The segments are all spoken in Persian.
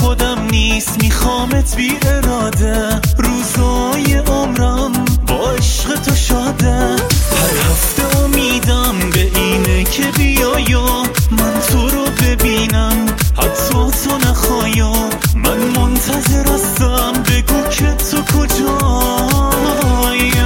خودم نیست، میخوامت بی اراده. روزای عمرم با عشق تو شاده. هر هفته امیدم به اینه که بیایا من تو رو ببینم، حتی تو نخوایا. من منتظر هستم بگو که تو کجایی.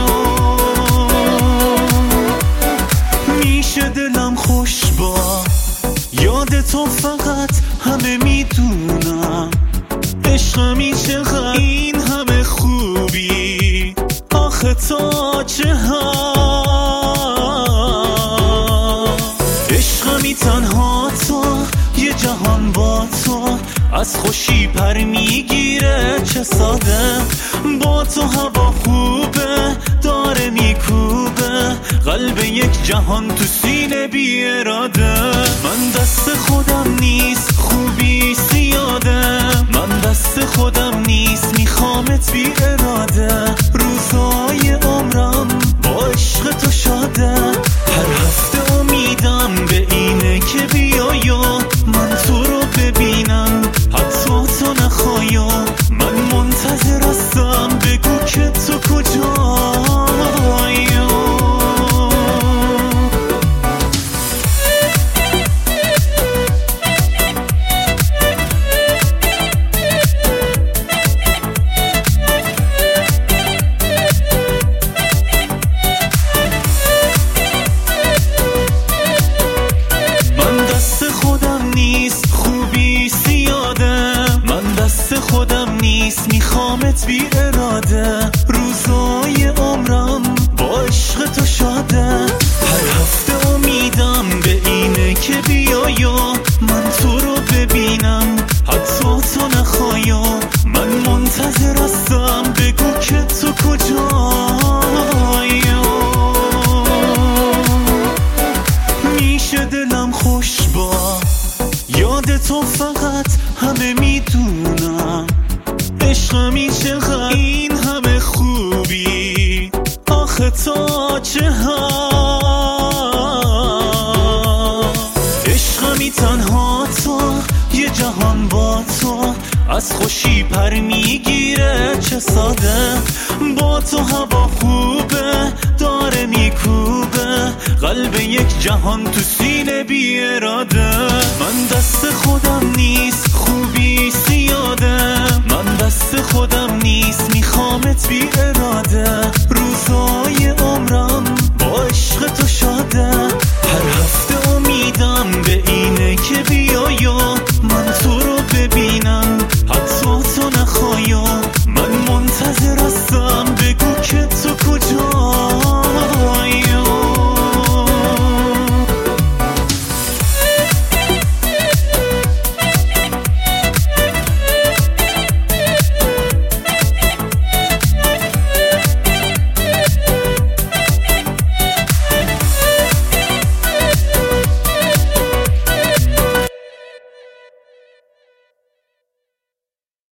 میشه دلم خوش با یاد تو، فقط همه میدونم عشقمی چقدر این همه خوبی. آخه تا چه ها عشقمی تنها تو، یه جهان با تو. از خوشی پر میگیره چه ساده، با تو هوا خوبه داره میکوبه. قلب یک جهان تو سینه بی اراده. من دست خودم نیست، خوبی زیاده. من دست خودم نیست، میخوامت بی اراده. روزای عمرم با عشق تو شاده. هر هفته امیدم به اینه که بیایا من تو رو ببینم، حتی تو نخوایا. من منتظر هستم بگو که تو کجایی. خودم نیست، میخوامت بی اراده. روزای عمرم با عشق تو شاده. هر هفته امیدم به اینه که بیایا من تو رو ببینم، حتی تو نخوایا. من منتظر هستم بگو که تو کجایی. میشه دلم خوش با یاد تو، فقط همه میدونم عشقمی چقدر این همه خوبی. آخه تا چه ها عشقمی تنها تو، یه جهان با تو. از خوشی پر میگیره چه ساده، با تو هوا خوبه داره میکوبه. قلب یک جهان تو سینه بی اراده. من دست خودم نیست، خوبی زیاده. من دست خودم نیست، میخوامت بی اراده. روزای عمرم با عشق تو شاده. هر